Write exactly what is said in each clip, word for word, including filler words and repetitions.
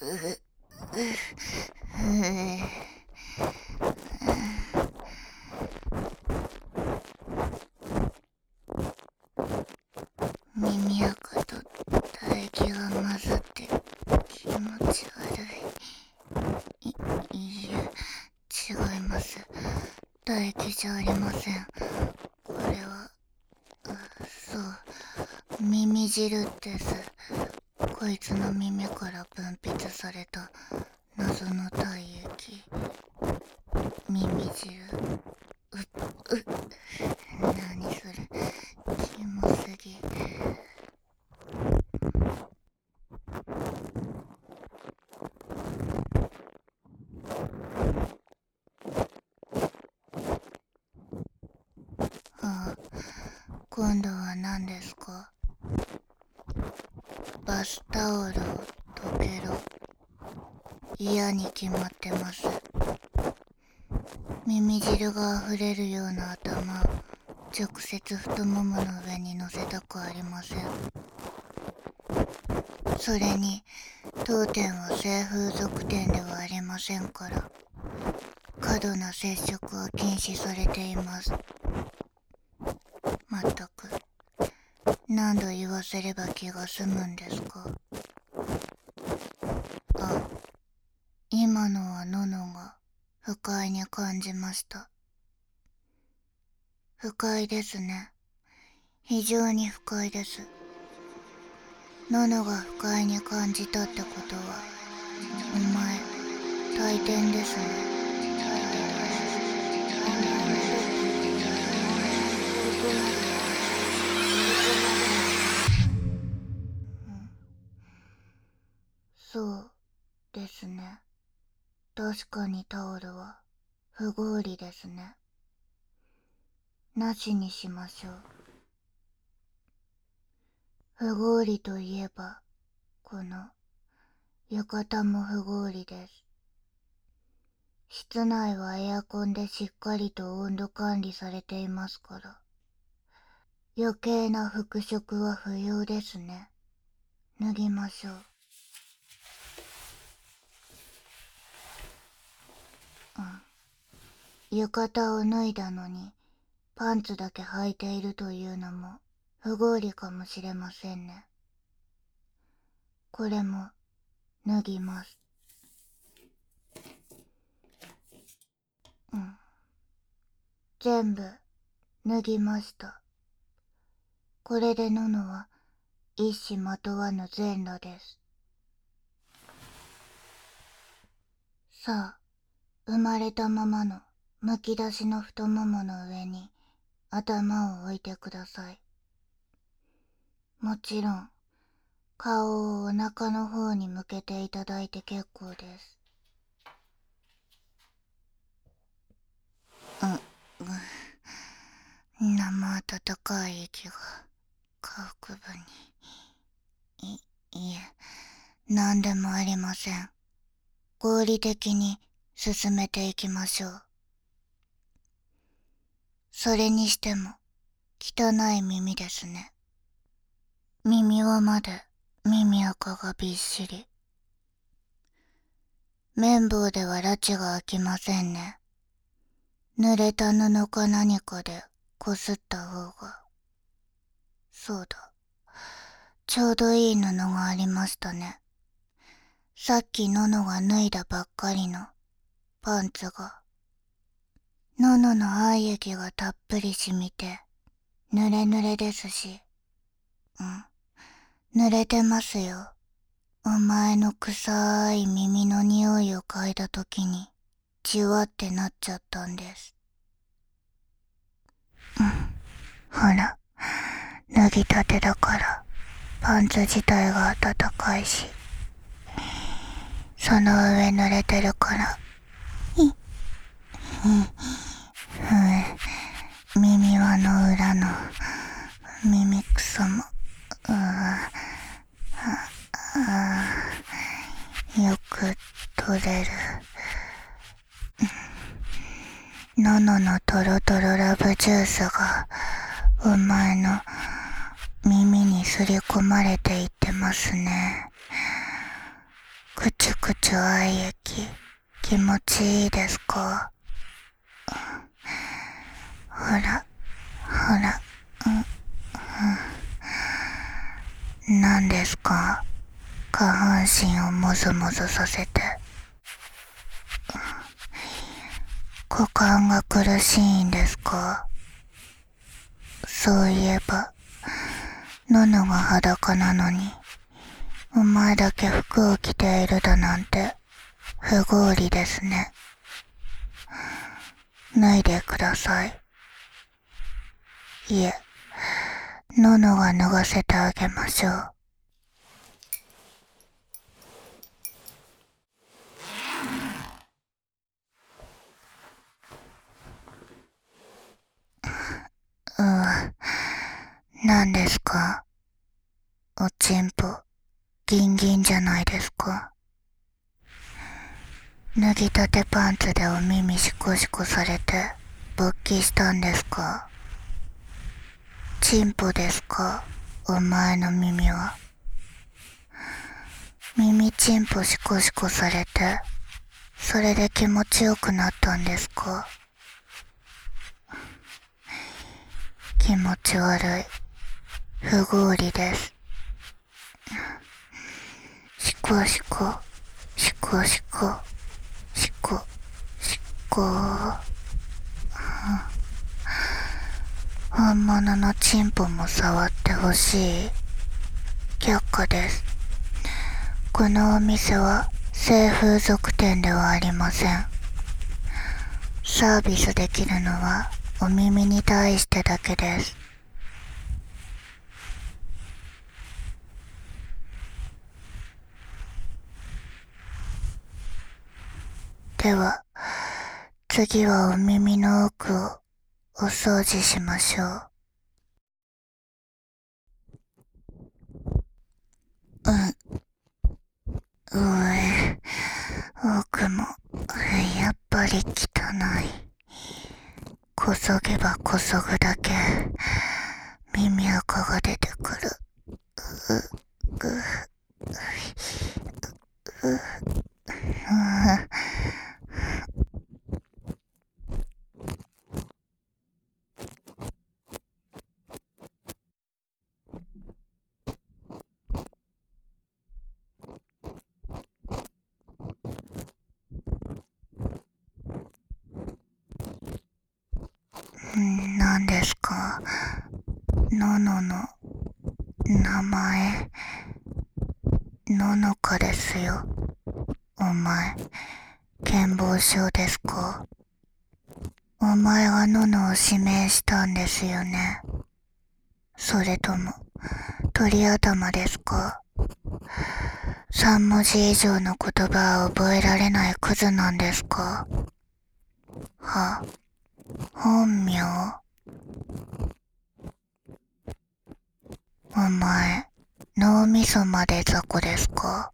耳垢と唾液が混ざって気持ち悪い。い、いいえ、違います。唾液じゃありません。これは、そう、耳汁です。こいつの耳から分泌された謎の体液。耳汁。う、う、何それ。キモすぎ。ああ、今度は何ですか？バスタオルを溶けろ。嫌に決まってます。耳汁が溢れるような頭を直接太ももの上に乗せたくありません。それに当店は性風俗店ではありませんから、過度な接触は禁止されています。まったく、何度言わせれば気が済むんですか？あ、今のはののが不快に感じました。不快ですね。非常に不快です。ののが不快に感じたってことは、お前、大抵ですね。そうですね。確かにタオルは不合理ですね。なしにしましょう。不合理といえば、この浴衣も不合理です。室内はエアコンでしっかりと温度管理されていますから、余計な服飾は不要ですね。脱ぎましょう。うん。浴衣を脱いだのにパンツだけ履いているというのも不合理かもしれませんね。これも脱ぎます。うん。全部脱ぎました。これでののは一糸まとわぬ全裸です。さあ、生まれたままのむき出しの太ももの上に頭を置いてください。もちろん、顔をお腹の方に向けていただいて結構です。う、う、生温かい息が下腹部に。い、いえ、何でもありません。合理的に進めていきましょう。それにしても、汚い耳ですね。耳輪まで耳垢がびっしり。綿棒では拉致が開きませんね。濡れた布か何かでこすった方が。そうだ。ちょうどいい布がありましたね。さっきののが脱いだばっかりのパンツが。ののの愛液がたっぷり染みて、濡れ濡れですし。うん。濡れてますよ。お前の臭い耳の匂いを嗅いだときに、じわってなっちゃったんです。うん。ほら、脱ぎたてだから、パンツ自体が暖かいし、その上濡れてるから、いっ、うん、うん、耳輪の裏の耳くそも、うわ、ああ、よく取れる。のののトロトロラブジュースがお前の耳にすり込まれていってますね。 くちゅくちゅ愛液気持ちいいですか？ほらほら、うんうん、何ですか？下半身をもぞもぞさせて。股間が苦しいんですか？そういえばののが裸なのにお前だけ服を着ているだなんて不合理ですね。脱いでください。いえ、ののが脱がせてあげましょう。うわ、何ですか？おちんぽギンギンじゃないですか。脱ぎたてパンツでお耳シコシコされて勃起したんですか？チンポですか？お前の耳は。耳チンポシコシコされてそれで気持ちよくなったんですか？気持ち悪い、不合理です。シコシコシコシコシコシコ、本物のチンポも触ってほしい。却下です。このお店は性風俗店ではありません。サービスできるのはお耳に対してだけです。では次はお耳の奥をお掃除しましょう。うん、うえ、奥もやっぱり汚い。こそげばこそぐだけ耳垢が出てくる。う、ぐ、う、う、う、何ですか？ののの名前、ののかですよ。お前、健忘症ですか？お前がののを指名したんですよね。それとも鳥頭ですか？三文字以上の言葉を覚えられないクズなんですか？は、本名？お前、脳みそまで雑魚ですか？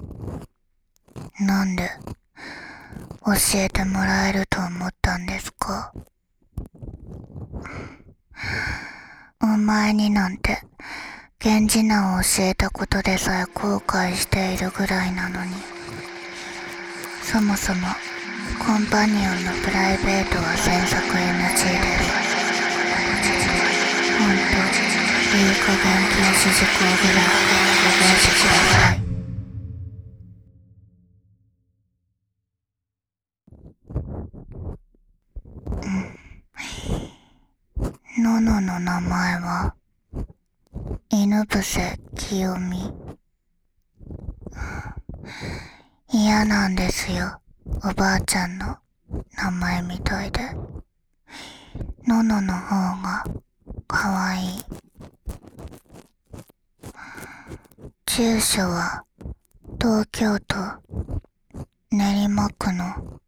なんで教えてもらえると思ったんですか？お前になんて源氏名を教えたことでさえ後悔しているぐらいなのに、そもそもコンパニオンのプライベートは詮索 エヌジー です。ほんといい加減禁止事項ぐらい覚えてください。ののの名前は犬伏清美。嫌なんですよ、おばあちゃんの名前みたいで。ののの方がかわいい。住所は東京都練馬区の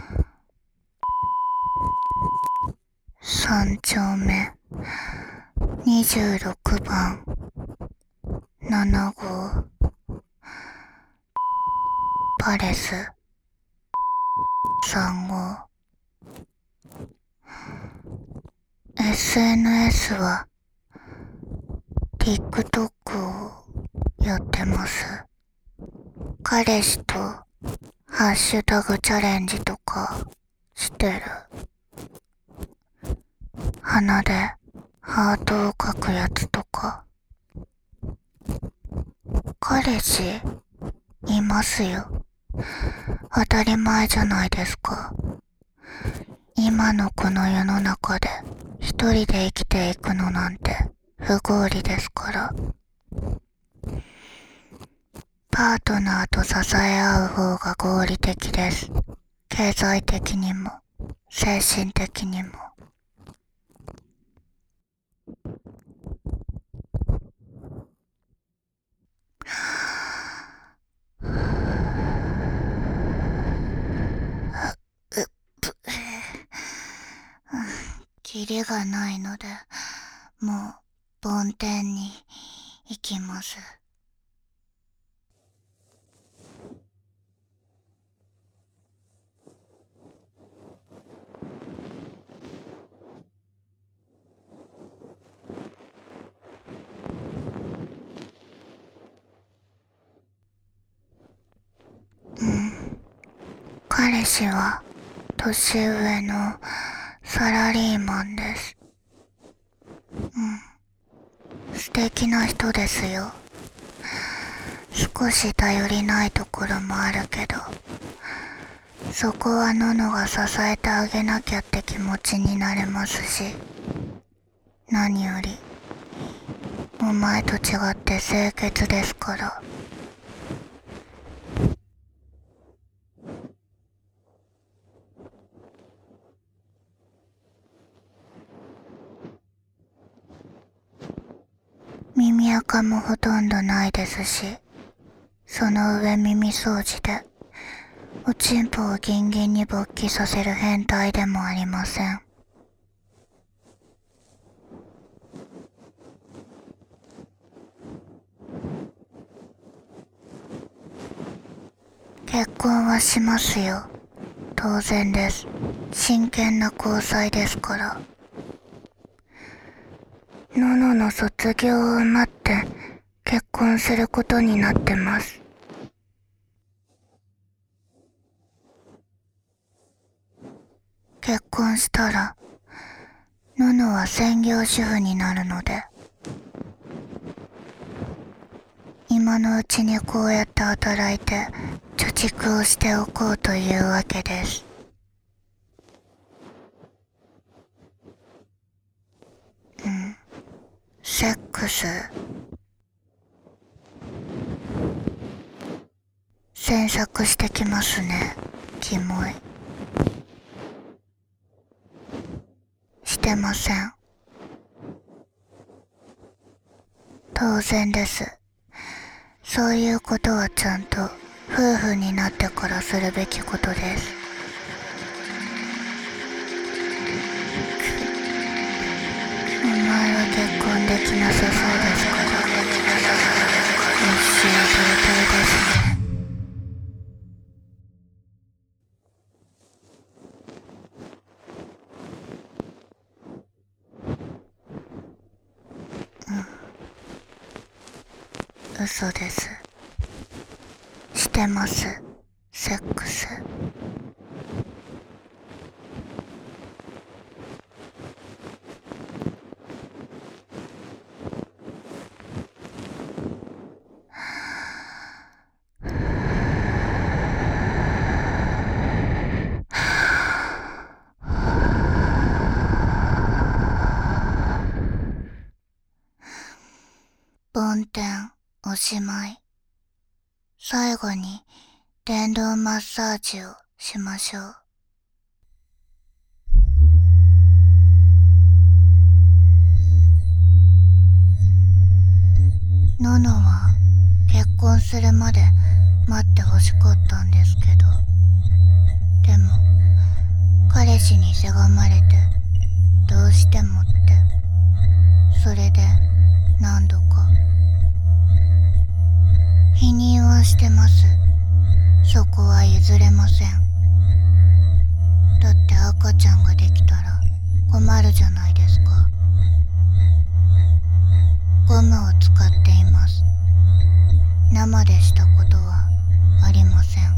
さん丁目にじゅうろくばんなな号パレスさん号。 エスエヌエス は TikTok をやってます。 彼氏とハッシュタグチャレンジとかしてる。鼻でハートを描くやつとか。彼氏いますよ。当たり前じゃないですか。今のこの世の中で一人で生きていくのなんて不合理ですから。パートナーと支え合う方が合理的です。経済的にも精神的にも。キリがないので、もう梵天に行きます。うん。彼氏は年上のサラリーマンです。うん。素敵な人ですよ。少し頼りないところもあるけど、そこはののが支えてあげなきゃって気持ちになれますし、何よりお前と違って清潔ですから。耳垢もほとんどないですし、その上耳掃除でおちんぽをギンギンに勃起させる変態でもありません。結婚はしますよ。当然です。真剣な交際ですから。ののの卒業を待って結婚することになってます。結婚したらののは専業主婦になるので、今のうちにこうやって働いて貯蓄をしておこうというわけです。うん。セックス詮索してきますね。キモい。してません。当然です。そういうことはちゃんと夫婦になってからするべきことです。お前は結婚できなさそうですから。一生トロトロですね。うん。嘘です。してます。セックス。梵天おしまい。最後に電動マッサージをしましょう。ののは結婚するまで待ってほしかったんですけど、でも彼氏にせがまれてどうしてもって、それで何度か。否認はしてます。そこは譲れません。だって赤ちゃんができたら困るじゃないですか。ゴムを使っています。生でしたことはありません。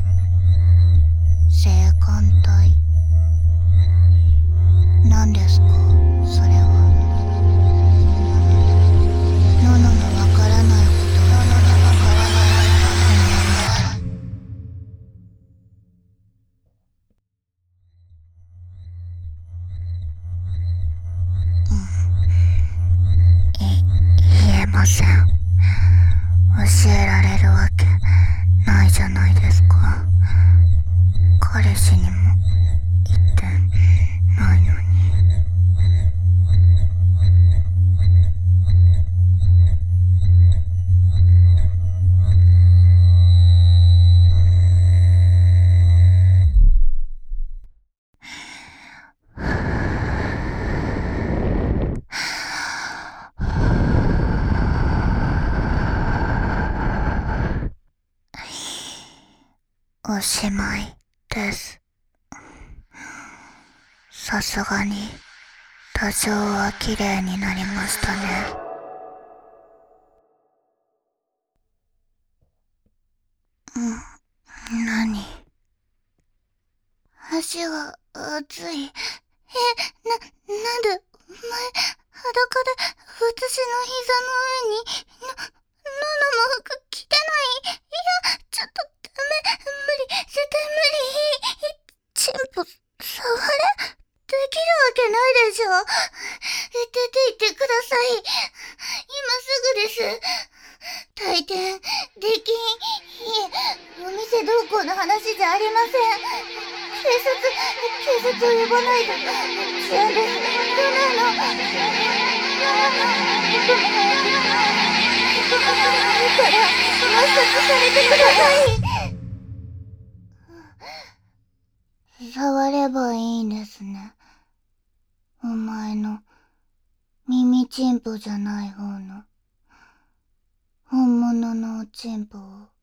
性感帯。何ですかそれは。のののわからないことをのののわからないことを言えません。教えられるわけないじゃないですか。彼氏にも言ってないのに。おしまいです。さすがに多少は綺麗になりましたね。うん、何？足が熱い。え、な、なんで、お前、裸で、私の膝の上に、の、ののも服着てない？いや、ちょっと、ダメ、無理、絶対無理。チンポ、触れ？できるわけないでしょ。出て行ってください。今すぐです。退店、できん。いえ、お店どうこうの話じゃありません。警察、警察を呼ばないと。治安です。どうなの？どうなの？僕も早く。僕もいいから、抹殺されてください。触ればいいんですね。お前の耳チンポじゃない方の本物のおチンポを。